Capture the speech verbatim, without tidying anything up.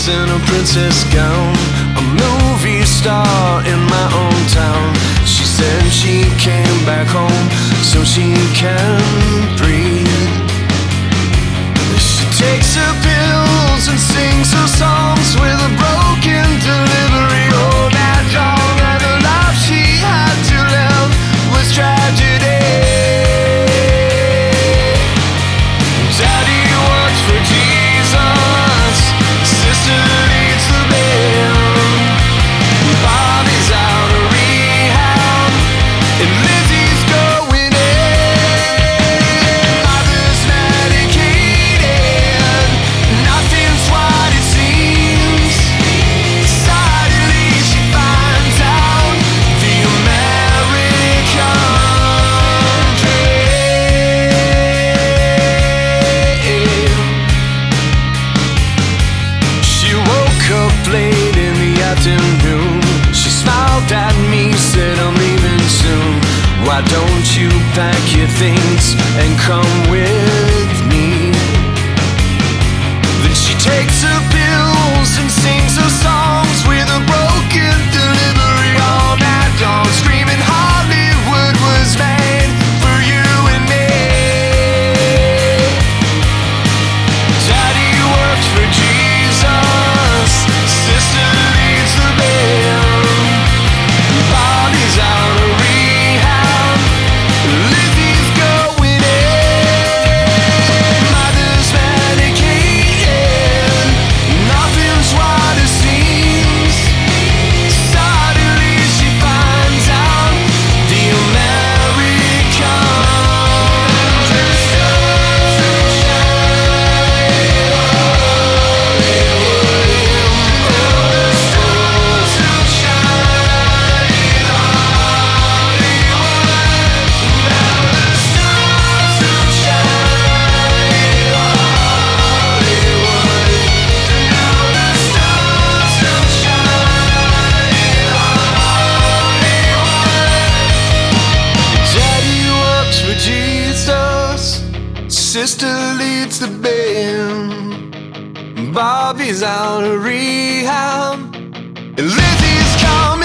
dress in a princess gown, a movie star in my own town. She said she came back home so she can breathe. She takes her pills and sings her songs with a broken delivery. Oh, that long and the life she had to live was tragedy. Daddy works for Jesus, sister leads the band. Bobby's out of rehab and Lizzie's going in. Mother's medicated, nothing's what it seems. Suddenly she finds out the American dream. She woke up late in the afternoon. She smiled at me, said I'm leaving soon. Why don't you pack your things and come with me? Then she takes her pills and sings her songs with a broken delivery all night long, screaming Hollywood was made for you and me. Daddy works for Jesus, sister leads the band. Bobby's out of rehab, Lizzie's going in. Mother's medicated, nothing's what it seems. Suddenly she finds out the American Daddy works for Jesus, sister leads the band. Bobby's out of rehab and Lizzie's coming.